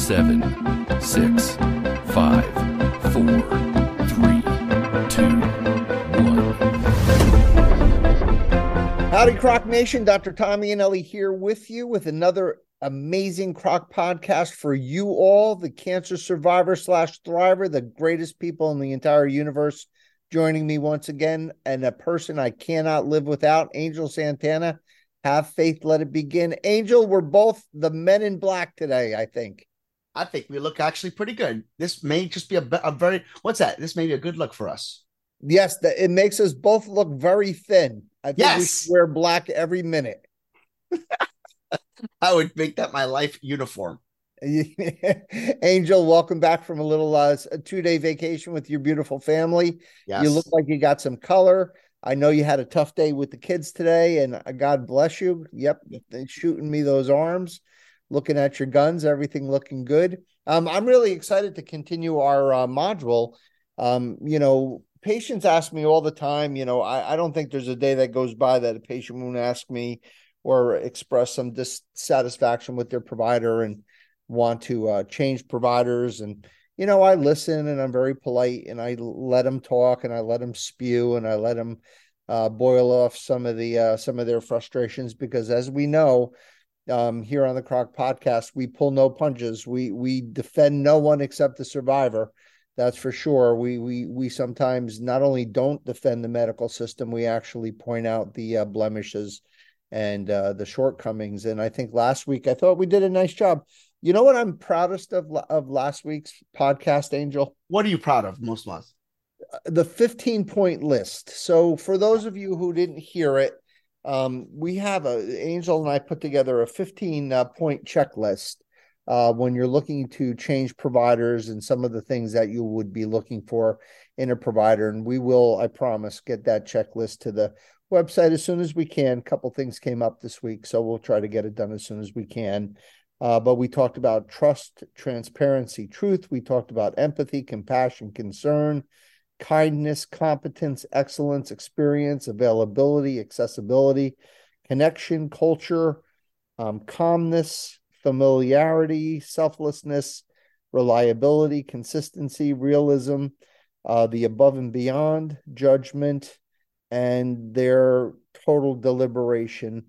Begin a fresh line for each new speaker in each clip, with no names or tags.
7, 6, 5, 4, 3, 2, 1.
Howdy, Croc Nation. Dr. Tommy Anelli here with you with another amazing Croc podcast for you all, the cancer survivor / thriver, the greatest people in the entire universe. Joining me once again, and a person I cannot live without, Angel Santana. Have faith, let it begin. Angel, we're both the men in black today, I think.
I think we look actually pretty good. This may just be a very, what's that? This may be a good look for us.
Yes, it makes us both look very thin. I think we should wear black every minute.
I would make that my life uniform.
Angel, welcome back from a little a 2-day vacation with your beautiful family.
Yes.
You look like you got some color. I know you had a tough day with the kids today, and God bless you. Yep, shooting me those arms, looking at your guns, everything looking good. I'm really excited to continue our module. Patients ask me all the time, I don't think there's a day that goes by that a patient won't ask me or express some dissatisfaction with their provider and want to change providers. And, I listen and I'm very polite and I let them talk and I let them spew and I let them boil off some of their frustrations, because as we know, here on the Croc podcast, we pull no punches. We defend no one except the survivor. That's for sure. We sometimes not only don't defend the medical system, we actually point out the blemishes and the shortcomings. And I think last week, I thought we did a nice job. You know what I'm proudest of last week's podcast, Angel?
What are you proud of most months?
The 15-point list. So for those of you who didn't hear it, we have Angel and I put together a 15-point checklist when you're looking to change providers and some of the things that you would be looking for in a provider. And we will, I promise, get that checklist to the website as soon as we can. A couple things came up this week, so we'll try to get it done as soon as we can. But we talked about trust, transparency, truth. We talked about empathy, compassion, concern, kindness, competence, excellence, experience, availability, accessibility, connection, culture, calmness, familiarity, selflessness, reliability, consistency, realism, the above and beyond, judgment, and their total deliberation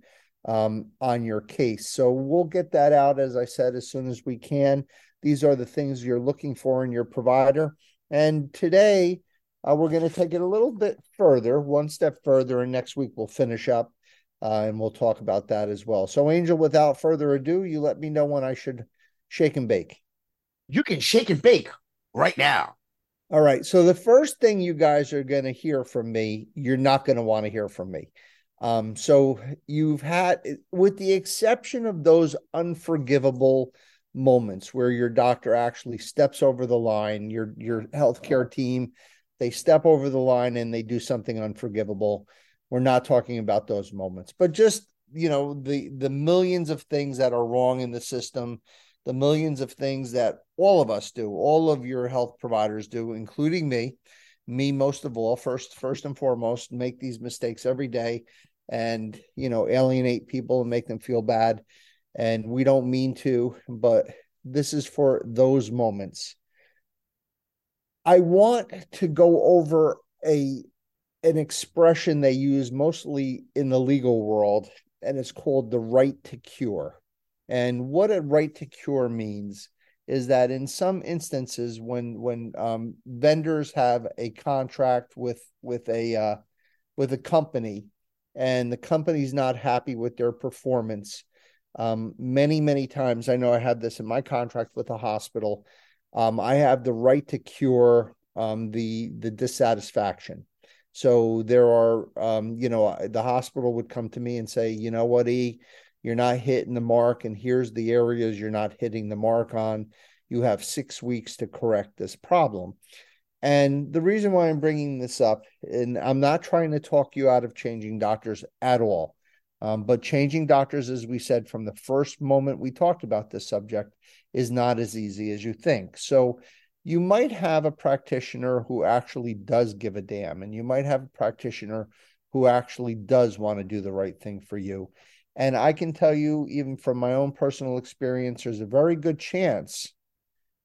on your case. So we'll get that out, as I said, as soon as we can. These are the things you're looking for in your provider. And today, we're going to take it a little bit further, one step further, and next week we'll finish up and we'll talk about that as well. So, Angel, without further ado, you let me know when I should shake and bake.
You can shake and bake right now.
All right. So the first thing you guys are going to hear from me, you're not going to want to hear from me. So you've had, with the exception of those unforgivable moments where your doctor actually steps over the line, your healthcare team, they step over the line and they do something unforgivable. We're not talking about those moments, but just, the millions of things that are wrong in the system, the millions of things that all of us do, all of your health providers do, including me most of all, first and foremost, make these mistakes every day and, alienate people and make them feel bad. And we don't mean to, but this is for those moments. I want to go over an expression they use mostly in the legal world, and it's called the right to cure. And what a right to cure means is that in some instances, when vendors have a contract with a company, and the company's not happy with their performance, many times, I know I had this in my contract with a hospital, I have the right to cure the dissatisfaction. So there are, the hospital would come to me and say, you know what, you're not hitting the mark, and here's the areas you're not hitting the mark on. You have 6 weeks to correct this problem. And the reason why I'm bringing this up, and I'm not trying to talk you out of changing doctors at all, but changing doctors, as we said from the first moment we talked about this subject, is not as easy as you think. So you might have a practitioner who actually does give a damn, and you might have a practitioner who actually does want to do the right thing for you. And I can tell you, even from my own personal experience, there's a very good chance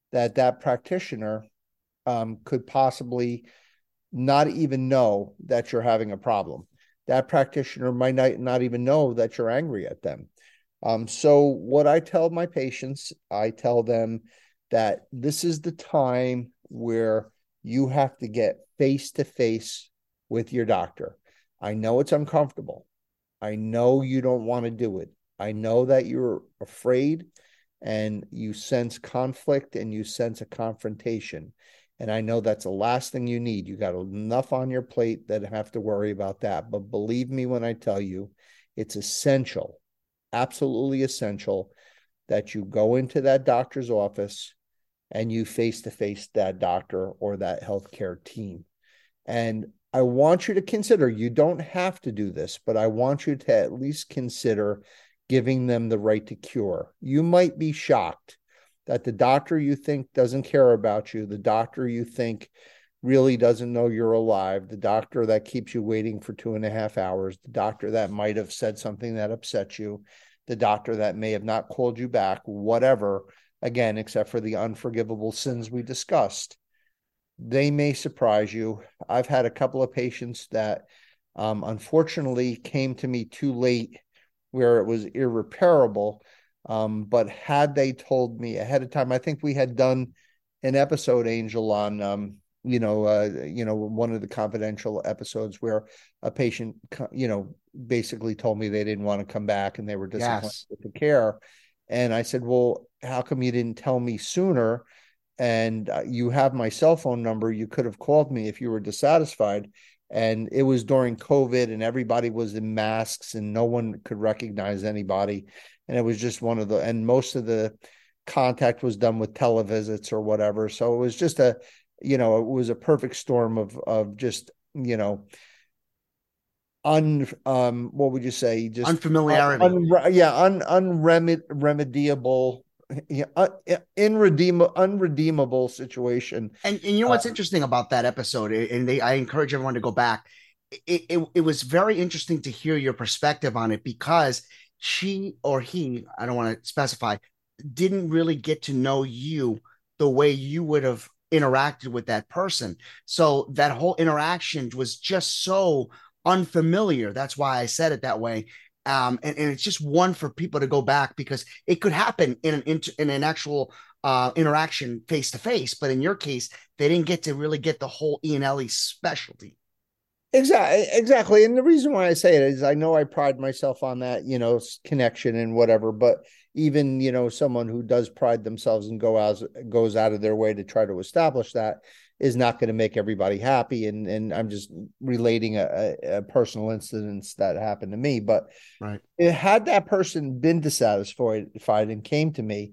that that practitioner could possibly not even know that you're having a problem. That practitioner might not even know that you're angry at them. So what I tell my patients, I tell them that this is the time where you have to get face to face with your doctor. I know it's uncomfortable. I know you don't want to do it. I know that you're afraid and you sense conflict and you sense a confrontation. And I know that's the last thing you need. You got enough on your plate that have to worry about that. But believe me when I tell you, it's essential, absolutely essential, that you go into that doctor's office and you face to face that doctor or that healthcare team. And I want you to consider, you don't have to do this, but I want you to at least consider giving them the right to cure. You might be shocked that the doctor you think doesn't care about you, the doctor you think really doesn't know you're alive, the doctor that keeps you waiting for 2.5 hours, the doctor that might have said something that upset you, the doctor that may have not called you back, whatever, again, except for the unforgivable sins we discussed, they may surprise you. I've had a couple of patients that unfortunately came to me too late where it was irreparable. But had they told me ahead of time, I think we had done an episode, Angel, on one of the confidential episodes where a patient, basically told me they didn't want to come back and they were disappointed with the care. And I said, well, how come you didn't tell me sooner? And you have my cell phone number. You could have called me if you were dissatisfied. And it was during COVID and everybody was in masks and no one could recognize anybody. And it was just and most of the contact was done with televisits or whatever. So it was just it was a perfect storm of just, what would you say? Just
unfamiliarity.
Unremediable, unredeemable situation.
And you know what's interesting about that episode, and I encourage everyone to go back. It was very interesting to hear your perspective on it because she or he, I don't want to specify, didn't really get to know you the way you would have interacted with that person. So that whole interaction was just so unfamiliar. That's why I said it that way. And it's just one for people to go back because it could happen in an actual interaction face to face. But in your case, they didn't get to really get the whole Ian Ellie specialty.
Exactly. And the reason why I say it is I know I pride myself on that, connection and whatever, but even, someone who does pride themselves and goes out of their way to try to establish that is not going to make everybody happy. And I'm just relating a personal incident that happened to me, but
right.
Had that person been dissatisfied and came to me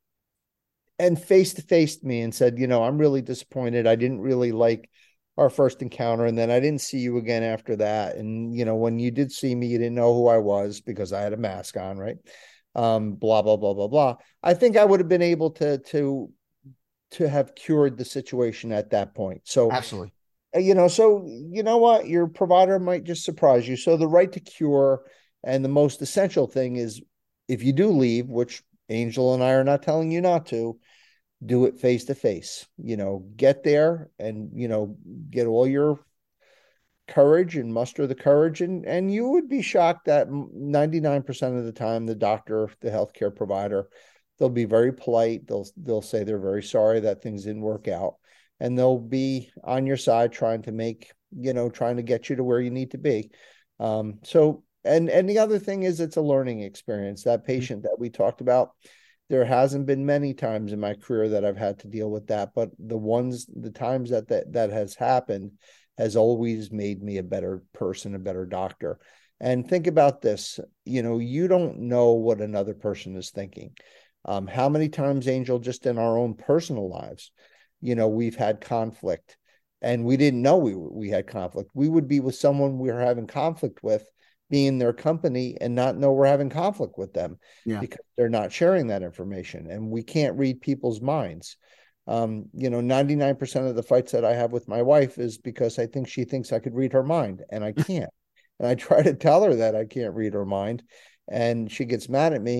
and face to face me and said, I'm really disappointed. I didn't really like our first encounter. And then I didn't see you again after that. And, when you did see me, you didn't know who I was because I had a mask on, right? Blah, blah, blah, blah, blah. I think I would have been able to have cured the situation at that point. So
absolutely.
So you know what? Your provider might just surprise you. So the right to cure and the most essential thing is if you do leave, which Angel and I are not telling you not to, do it face to face, get there and, get all your courage and muster the courage. And you would be shocked that 99% of the time, the doctor, the healthcare provider, they'll be very polite. They'll say they're very sorry that things didn't work out. And they'll be on your side trying to get you to where you need to be. And the other thing is it's a learning experience. That patient that we talked about, there hasn't been many times in my career that I've had to deal with that, but the times that has happened has always made me a better person, a better doctor. And think about this, you don't know what another person is thinking. How many times, Angel, just in our own personal lives, we've had conflict and we didn't know we had conflict. We would be with someone we were having conflict with, be in their company and not know we're having conflict with them because they're not sharing that information. And we can't read people's minds. 99% of the fights that I have with my wife is because I think she thinks I could read her mind and I can't. And I try to tell her that I can't read her mind and she gets mad at me.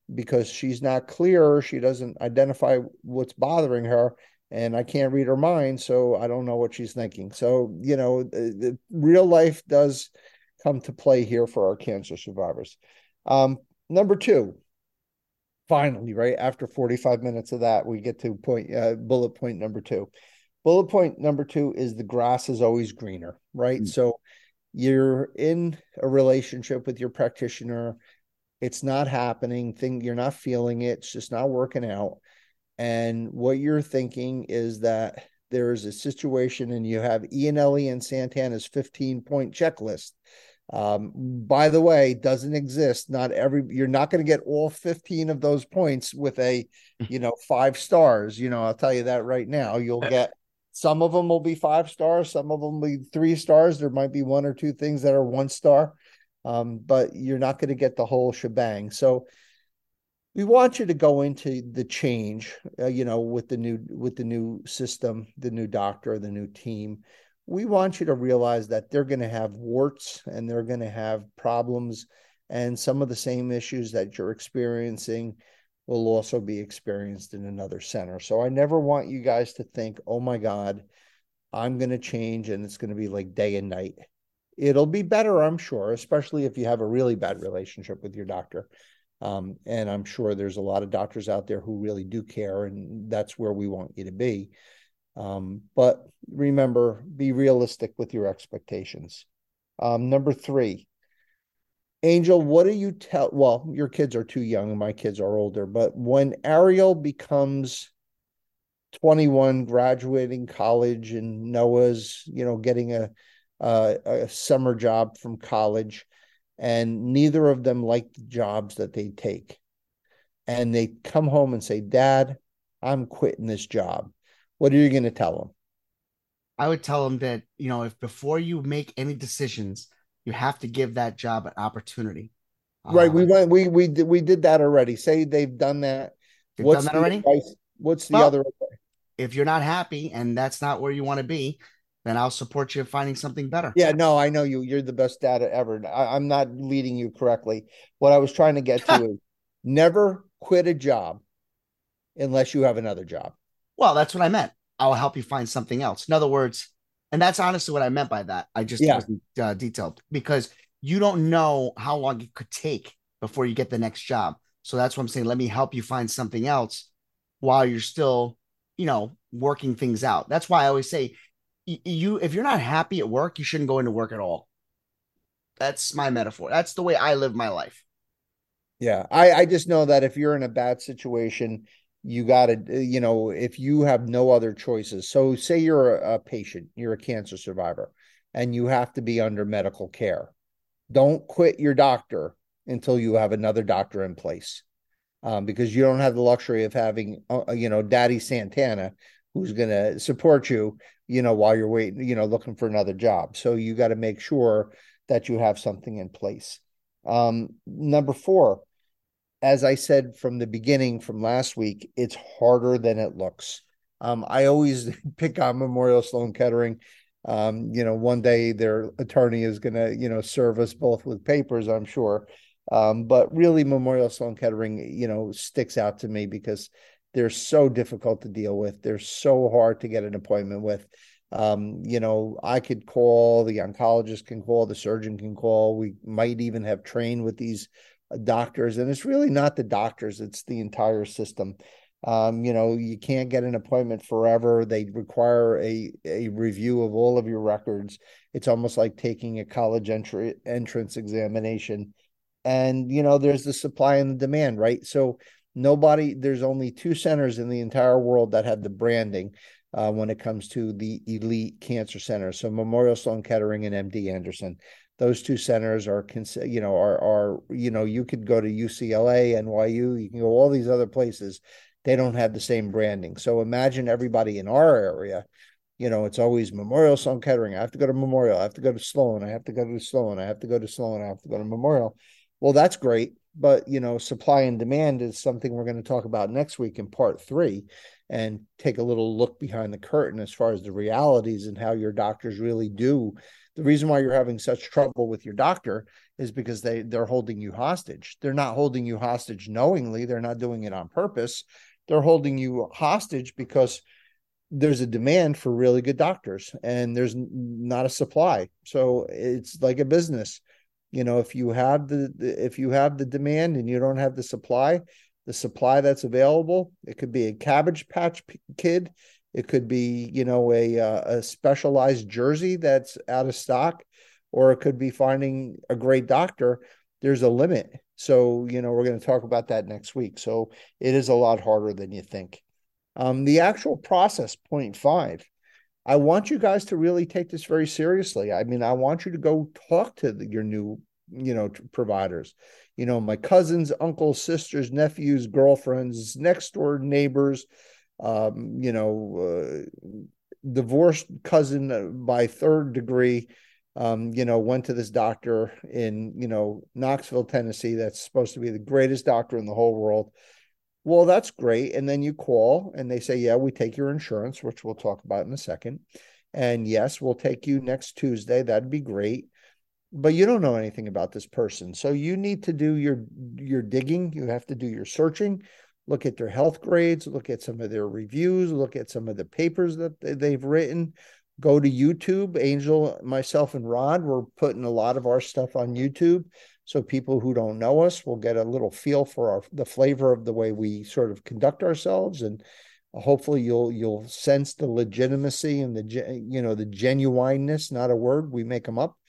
because she's not clear. She doesn't identify what's bothering her, and I can't read her mind, so I don't know what she's thinking. So, the real life does come to play here for our cancer survivors. Number two, finally, right after 45 minutes of that, we get to bullet point number two. Bullet point number two is the grass is always greener, right? So you're in a relationship with your practitioner. It's not happening. You're not feeling it. It's just not working out. And what you're thinking is that there is a situation, and you have Ian Ellie and Santana's 15-point checklist. By the way, doesn't exist. You're not going to get all 15 of those points with a, 5 stars. I'll tell you that right now. You'll get some of them will be 5 stars, some of them will be 3 stars. There might be 1 or 2 things that are 1 star, but you're not going to get the whole shebang. So we want you to go into the change, with the new system, the new doctor, the new team. We want you to realize that they're going to have warts and they're going to have problems, and some of the same issues that you're experiencing will also be experienced in another center. So I never want you guys to think, oh my God, I'm going to change and it's going to be like day and night. It'll be better, I'm sure, especially if you have a really bad relationship with your doctor. And I'm sure there's a lot of doctors out there who really do care, and that's where we want you to be. But remember, be realistic with your expectations. Number 3, Angel, what do you tell? Well, your kids are too young and my kids are older, but when Ariel becomes 21, graduating college, and Noah's, getting a summer job from college, and neither of them like the jobs that they take, and they come home and say, Dad, I'm quitting this job. What are you going to tell them?
I would tell them that, if before you make any decisions, you have to give that job an opportunity.
Right. We did that already. Say they've done that.
What's done that already?
Advice? What's the other?
If you're not happy and that's not where you want to be, then I'll support you in finding something better.
Yeah, no, I know you. You're the best dad ever. I'm not leading you correctly. What I was trying to get to is never quit a job unless you have another job.
Well, that's what I meant. I'll help you find something else. In other words, and that's honestly what I meant by that. I just wasn't detailed, because you don't know how long it could take before you get the next job. So that's what I'm saying. Let me help you find something else while you're still, working things out. That's why I always say, if you're not happy at work, you shouldn't go into work at all. That's my metaphor. That's the way I live my life.
Yeah. I just know that if you're in a bad situation, you got to, if you have no other choices. So say you're a patient, you're a cancer survivor, and you have to be under medical care. Don't quit your doctor until you have another doctor in place, because you don't have the luxury of having, Daddy Santana, who's going to support you, while you're waiting, looking for another job. So you got to make sure that you have something in place. Number 4, as I said from the beginning, from last week, it's harder than it looks. I always pick on Memorial Sloan Kettering. One day their attorney is going to, serve us both with papers, I'm sure. But really, Memorial Sloan Kettering, sticks out to me because they're so difficult to deal with. They're so hard to get an appointment with. I could call, the oncologist can call, the surgeon can call. We might even have trained with these doctors, and it's really not the doctors, it's the entire system. You can't get an appointment forever. They require a review of all of your records. It's almost like taking a college entrance examination. And, there's the supply and the demand, right? So there's only 2 centers in the entire world that have the branding when it comes to the elite cancer centers. So Memorial Sloan Kettering and MD Anderson. Those 2 centers are, you could go to UCLA, NYU, you can go all these other places. They don't have the same branding. So imagine everybody in our area, it's always Memorial Sloan Kettering. I have to go to Memorial. I have to go to Sloan. I have to go to Sloan. I have to go to Sloan. I have to go to Memorial. Well, that's great. But, supply and demand is something we're going to talk about next week in part 3, and take a little look behind the curtain as far as the realities and how your doctors really do The reason why you're having such trouble with your doctor is because they're holding you hostage. They're not holding you hostage knowingly. They're not doing it on purpose. They're holding you hostage because there's a demand for really good doctors and there's not a supply. So it's like a business. If you have the demand and you don't have the supply that's available, it could be a Cabbage Patch Kid. It could be, a specialized jersey that's out of stock, or it could be finding a great doctor. There's a limit. So, we're going to talk about that next week. So it is a lot harder than you think. The actual process, point 5, I want you guys to really take this very seriously. I mean, I want you to go talk to your new, providers. My cousins, uncles, sisters, nephews, girlfriends, next door neighbors, divorced cousin by third degree, went to this doctor in, Knoxville, Tennessee. That's supposed to be the greatest doctor in the whole world. Well, that's great. And then you call and they say, yeah, we take your insurance, which we'll talk about in a second. And yes, we'll take you next Tuesday. That'd be great. But you don't know anything about this person. So you need to do your digging. You have to do your searching, look at their health grades, look at some of their reviews, look at some of the papers that they've written. Go to YouTube. Angel, myself, and Rod, we're putting a lot of our stuff on YouTube. So people who don't know us will get a little feel for the flavor of the way we sort of conduct ourselves. And hopefully you'll sense the legitimacy and the genuineness, not a word, we make them up,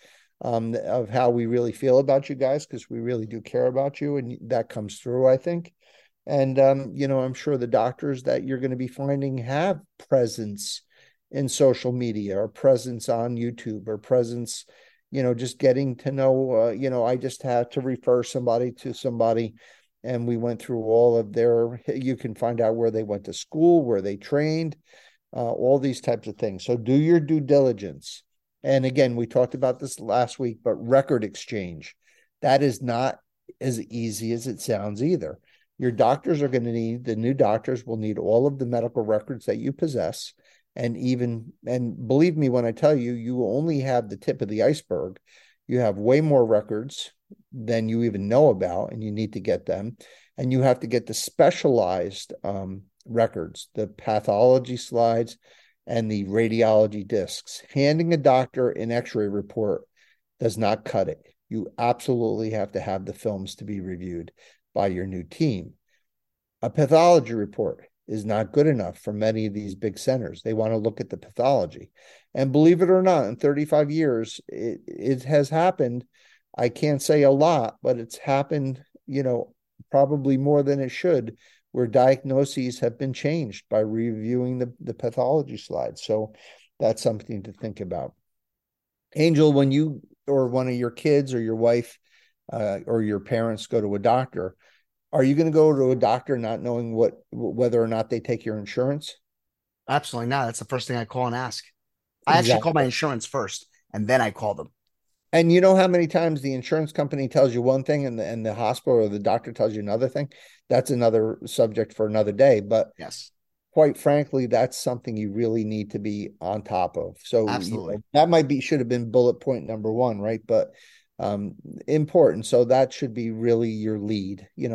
of how we really feel about you guys, because we really do care about you. And that comes through, I think. And, I'm sure the doctors that you're going to be finding have presence in social media or presence on YouTube or presence, just getting to know, I just had to refer somebody to somebody, and we went through all of you can find out where they went to school, where they trained, all these types of things. So do your due diligence. And again, we talked about this last week, but record exchange, that is not as easy as it sounds either. Your doctors are going to the new doctors will need all of the medical records that you possess. And believe me when I tell you, you only have the tip of the iceberg. You have way more records than you even know about, and you need to get them. And you have to get the specialized records, the pathology slides and the radiology discs. Handing a doctor an x-ray report does not cut it. You absolutely have to have the films to be reviewed by your new team. A pathology report is not good enough for many of these big centers. They want to look at the pathology. And believe it or not, in 35 years, it has happened. I can't say a lot, but it's happened, probably more than it should, where diagnoses have been changed by reviewing the pathology slides. So that's something to think about. Angel, when you or one of your kids or your wife or your parents go to a doctor, are you going to go to a doctor not knowing whether or not they take your insurance?
Absolutely not. That's the first thing I call and ask. I actually call my insurance first, and then I call them.
And you know how many times the insurance company tells you one thing and the hospital or the doctor tells you another thing? That's another subject for another day. But
yes,
quite frankly, that's something you really need to be on top of. So
absolutely,
that should have been bullet point number 1, right? But important. So that should be really your lead. You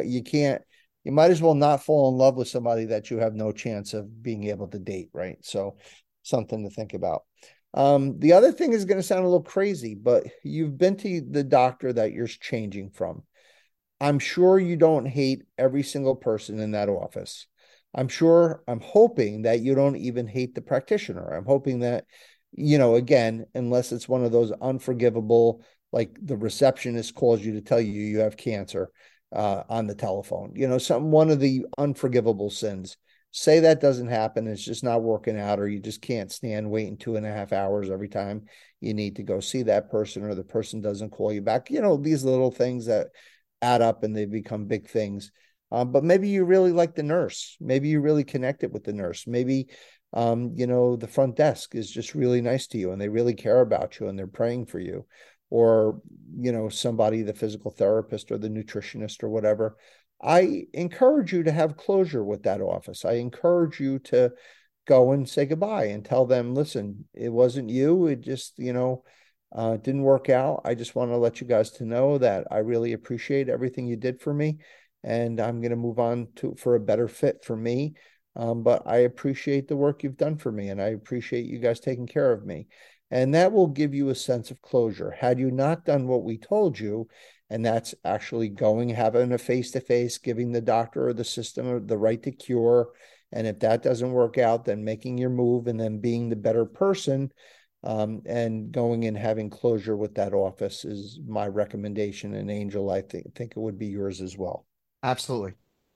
might as well not fall in love with somebody that you have no chance of being able to date, right? So something to think about. The other thing is going to sound a little crazy, but you've been to the doctor that you're changing from. I'm sure you don't hate every single person in that office. I'm hoping that you don't even hate the practitioner. I'm hoping that, again, unless it's one of those unforgivable, like the receptionist calls you to tell you you have cancer on the telephone, one of the unforgivable sins. Say that doesn't happen. It's just not working out, or you just can't stand waiting 2.5 hours every time you need to go see that person, or the person doesn't call you back. These little things that add up and they become big things. But maybe you really like the nurse. Maybe you really connected with the nurse. Maybe, the front desk is just really nice to you and they really care about you and they're praying for you. Or, somebody, the physical therapist or the nutritionist or whatever. I encourage you to have closure with that office. I encourage you to go and say goodbye and tell them, listen, it wasn't you. It just, It didn't work out. I just want to let you guys to know that I really appreciate everything you did for me, and I'm going to move on to for a better fit for me. But I appreciate the work you've done for me, and I appreciate you guys taking care of me. And that will give you a sense of closure. Had you not done what we told you, and that's actually going, having a face-to-face, giving the doctor or the system the right to cure, and if that doesn't work out, then making your move and then being the better person, and going and having closure with that office is my recommendation. And Angel, I think it would be yours as well.
Absolutely.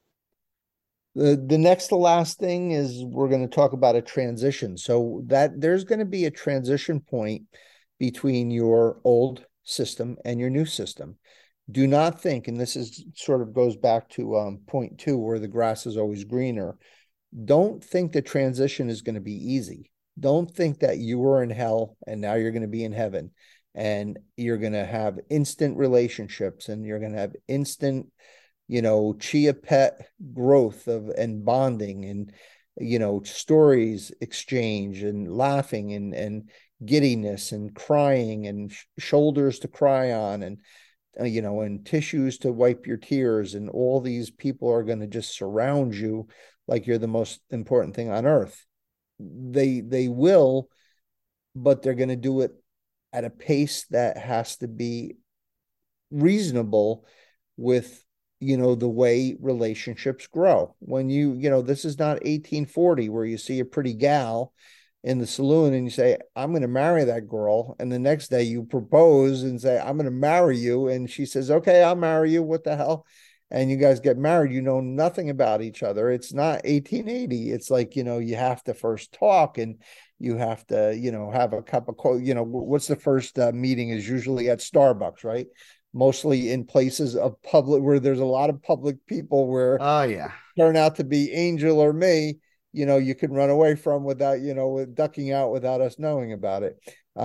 The next to last thing is we're going to talk about a transition. So that there's going to be a transition point between your old system and your new system. Do not think, and this is sort of goes back to point two, where the grass is always greener. Don't think the transition is going to be easy. Don't think that you were in hell and now you're going to be in heaven, and you're going to have instant relationships, and you're going to have instant, chia pet growth of and bonding, and stories exchange and laughing and giddiness and crying and shoulders to cry on, and and tissues to wipe your tears, and all these people are going to just surround you like you're the most important thing on earth. They will, but they're going to do it at a pace that has to be reasonable with the way relationships grow. When this is not 1840 where you see a pretty gal in the saloon and you say, I'm going to marry that girl, and the next day you propose and say, I'm going to marry you, and she says, okay, I'll marry you. What the hell? And you guys get married, you know nothing about each other. It's not 1880. It's like, you have to first talk, and you have to, have a cup of coffee. What's the first meeting is usually at Starbucks, right? Mostly in places of public where there's a lot of public people where
Oh yeah.
turn out to be Angel or me, you can run away from without, with ducking out without us knowing about it.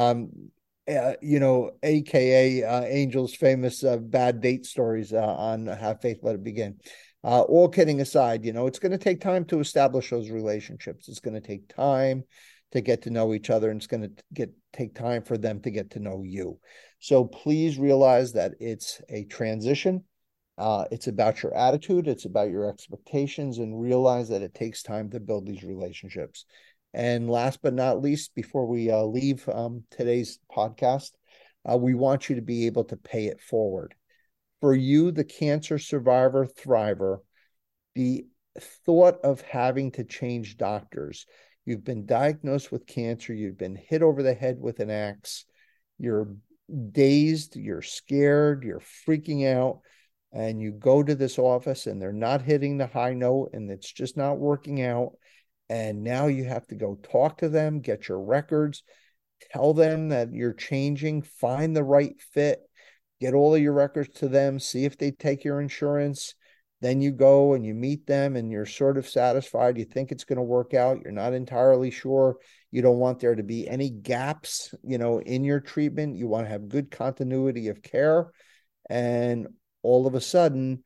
AKA Angel's famous bad date stories on Have Faith, Let It Begin. All kidding aside, it's going to take time to establish those relationships. It's going to take time to get to know each other, and it's going to take time for them to get to know you. So please realize that it's a transition. It's about your attitude. It's about your expectations, and realize that it takes time to build these relationships. And last but not least, before we leave today's podcast, we want you to be able to pay it forward. For you, the cancer survivor thriver, the thought of having to change doctors, you've been diagnosed with cancer, you've been hit over the head with an axe, you're dazed, you're scared, you're freaking out, and you go to this office and they're not hitting the high note and it's just not working out. And now you have to go talk to them, get your records, tell them that you're changing, find the right fit, get all of your records to them, see if they take your insurance. Then you go and you meet them and you're sort of satisfied. You think it's going to work out. You're not entirely sure. You don't want there to be any gaps, in your treatment. You want to have good continuity of care. And all of a sudden,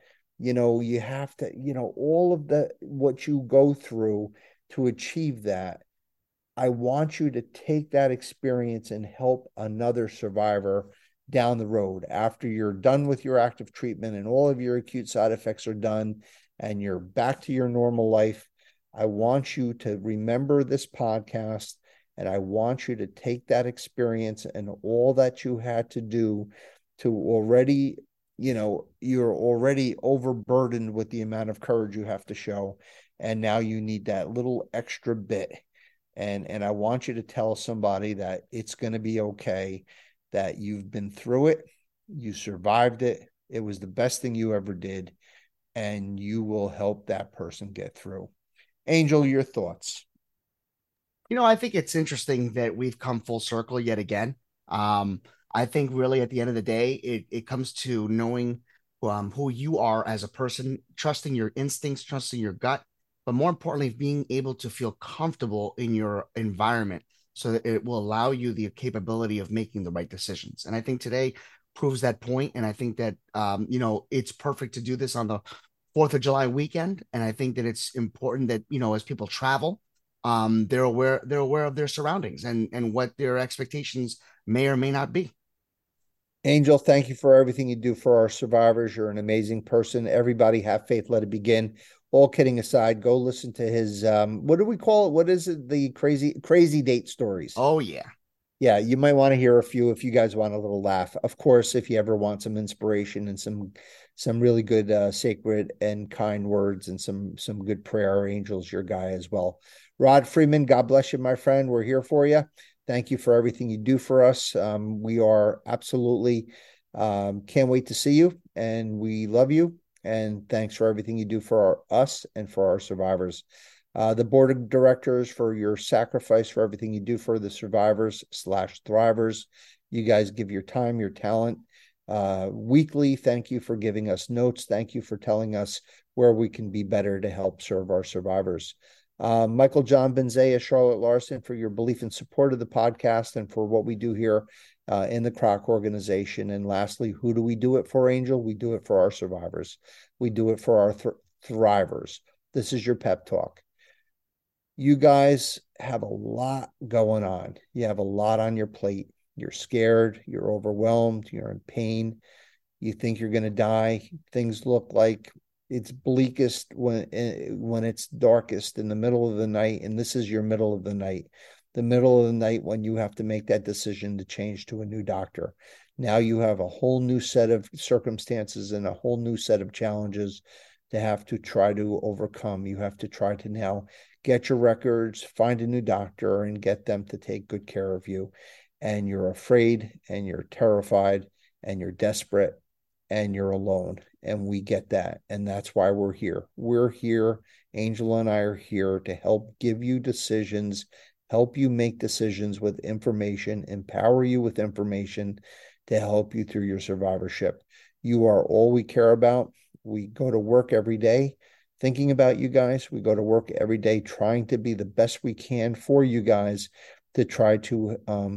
you have to, all of what you go through to achieve that. I want you to take that experience and help another survivor down the road after you're done with your active treatment and all of your acute side effects are done and you're back to your normal life. I want you to remember this podcast, and I want you to take that experience and all that you had to do to already, you're already overburdened with the amount of courage you have to show. And now you need that little extra bit. And I want you to tell somebody that it's going to be okay, that you've been through it, you survived it, it was the best thing you ever did, and you will help that person get through. Angel, your thoughts?
I think it's interesting that we've come full circle yet again. I think really at the end of the day, it comes to knowing who you are as a person, trusting your instincts, trusting your gut, but more importantly, being able to feel comfortable in your environment so that it will allow you the capability of making the right decisions. And I think today proves that point. And I think that, it's perfect to do this on the 4th of July weekend. And I think that it's important that, as people travel, they're aware of their surroundings and what their expectations may or may not be.
Angel, thank you for everything you do for our survivors. You're an amazing person. Everybody have faith, let it begin. All kidding aside, go listen to his what do we call it? What is it? The crazy date stories.
Oh yeah.
Yeah, you might want to hear a few if you guys want a little laugh. Of course, if you ever want some inspiration and some really good sacred and kind words and some good prayer, Angel's your guy as well. Rod Freeman, God bless you, my friend. We're here for you. Thank you for everything you do for us. We are absolutely can't wait to see you, and we love you. And thanks for everything you do for us and for our survivors. The board of directors for your sacrifice for everything you do for the survivors/thrivers. You guys give your time, your talent weekly. Thank you for giving us notes. Thank you for telling us where we can be better to help serve our survivors. Michael John Benzea, Charlotte Larson, for your belief and support of the podcast and for what we do here in the Kroc organization. And lastly, who do we do it for, Angel? We do it for our survivors. We do it for our thrivers. This is your pep talk. You guys have a lot going on. You have a lot on your plate. You're scared. You're overwhelmed. You're in pain. You think you're going to die. Things look like it's bleakest when it's darkest in the middle of the night. And this is your middle of the night. The middle of the night when you have to make that decision to change to a new doctor. Now you have a whole new set of circumstances and a whole new set of challenges to have to try to overcome. You have to try to now get your records, find a new doctor, and get them to take good care of you. And you're afraid, and you're terrified, and you're desperate, and you're alone. And we get that. And that's why we're here. We're here. Angel and I are here to help give you decisions, help you make decisions with information, empower you with information to help you through your survivorship. You are all we care about. We go to work every day thinking about you guys. We go to work every day trying to be the best we can for you guys to try to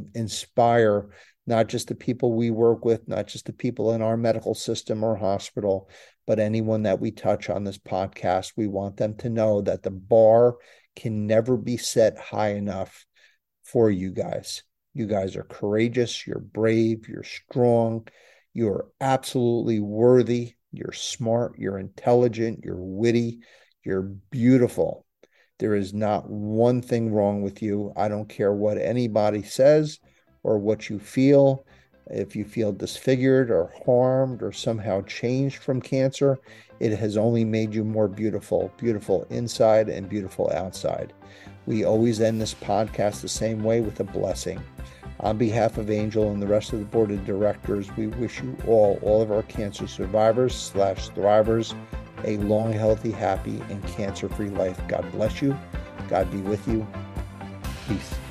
inspire not just the people we work with, not just the people in our medical system or hospital, but anyone that we touch on this podcast. We want them to know that the bar can never be set high enough for you guys. You guys are courageous, you're brave, you're strong, you're absolutely worthy, you're smart, you're intelligent, you're witty, you're beautiful. There is not one thing wrong with you. I don't care what anybody says or what you feel. If you feel disfigured or harmed or somehow changed from cancer, it has only made you more beautiful, beautiful inside and beautiful outside. We always end this podcast the same way, with a blessing. On behalf of Angel and the rest of the board of directors, we wish you all of our cancer survivors/thrivers, a long, healthy, happy, and cancer-free life. God bless you. God be with you. Peace.